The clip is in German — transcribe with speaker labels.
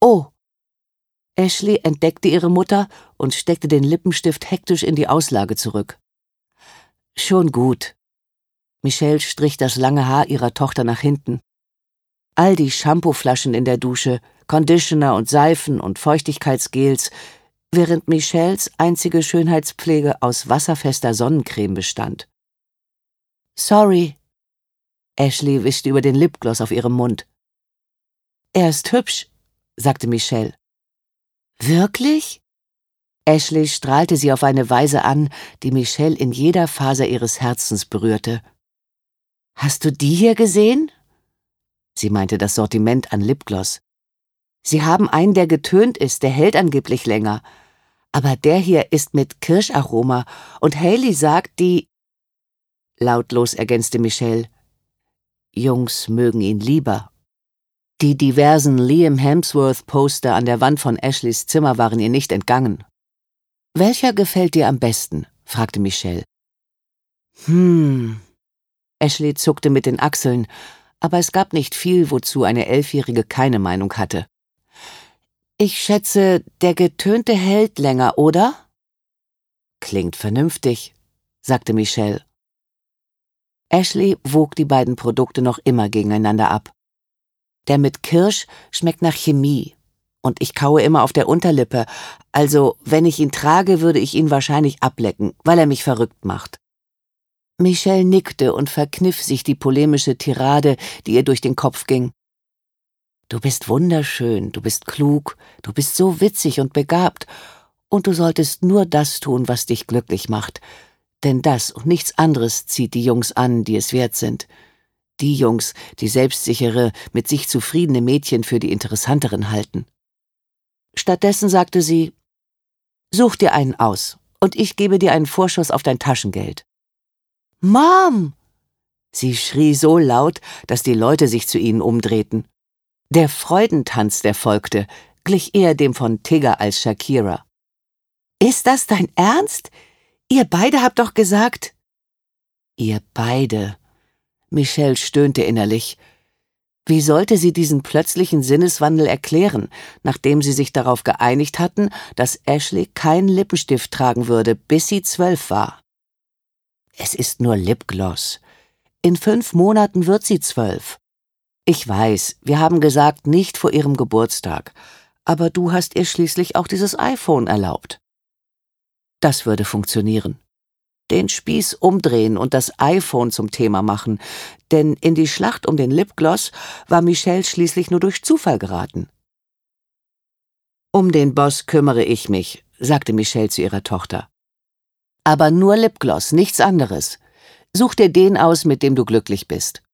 Speaker 1: Oh! Ashley entdeckte ihre Mutter und steckte den Lippenstift hektisch in die Auslage zurück. Schon gut. Michelle strich das lange Haar ihrer Tochter nach hinten. All die Shampooflaschen in der Dusche, Conditioner und Seifen und Feuchtigkeitsgels, während Michelles einzige Schönheitspflege aus wasserfester Sonnencreme bestand. Sorry. Ashley wischte über den Lipgloss auf ihrem Mund. Er ist hübsch, sagte Michelle. Wirklich? Ashley strahlte sie auf eine Weise an, die Michelle in jeder Faser ihres Herzens berührte. Hast du die hier gesehen? Sie meinte das Sortiment an Lipgloss. Sie haben einen, der getönt ist, der hält angeblich länger. Aber der hier ist mit Kirscharoma und Hailey sagt, die... Lautlos ergänzte Michelle. Jungs mögen ihn lieber. Die diversen Liam Hemsworth-Poster an der Wand von Ashleys Zimmer waren ihr nicht entgangen. »Welcher gefällt dir am besten?« fragte Michelle. Ashley zuckte mit den Achseln, aber es gab nicht viel, wozu eine 11-Jährige keine Meinung hatte. »Ich schätze, der getönte hält länger, oder?« »Klingt vernünftig«, sagte Michelle. Ashley wog die beiden Produkte noch immer gegeneinander ab. Der mit Kirsch schmeckt nach Chemie. Und ich kaue immer auf der Unterlippe, also wenn ich ihn trage, würde ich ihn wahrscheinlich ablecken, weil er mich verrückt macht. Michelle nickte und verkniff sich die polemische Tirade, die ihr durch den Kopf ging. Du bist wunderschön, du bist klug, du bist so witzig und begabt, und du solltest nur das tun, was dich glücklich macht, denn das und nichts anderes zieht die Jungs an, die es wert sind. Die Jungs, die selbstsichere, mit sich zufriedene Mädchen für die interessanteren halten. Stattdessen sagte sie, »Such dir einen aus, und ich gebe dir einen Vorschuss auf dein Taschengeld.« »Mom!« Sie schrie so laut, dass die Leute sich zu ihnen umdrehten. Der Freudentanz, der folgte, glich eher dem von Tigger als Shakira. »Ist das dein Ernst? Ihr beide habt doch gesagt...« »Ihr beide...« Michelle stöhnte innerlich. Wie sollte sie diesen plötzlichen Sinneswandel erklären, nachdem sie sich darauf geeinigt hatten, dass Ashley keinen Lippenstift tragen würde, bis sie 12 war? Es ist nur Lipgloss. In 5 Monaten wird sie 12. Ich weiß, wir haben gesagt, nicht vor ihrem Geburtstag, aber du hast ihr schließlich auch dieses iPhone erlaubt. Das würde funktionieren. Den Spieß umdrehen und das iPhone zum Thema machen, denn in die Schlacht um den Lipgloss war Michelle schließlich nur durch Zufall geraten. »Um den Boss kümmere ich mich«, sagte Michelle zu ihrer Tochter. »Aber nur Lipgloss, nichts anderes. Such dir den aus, mit dem du glücklich bist.«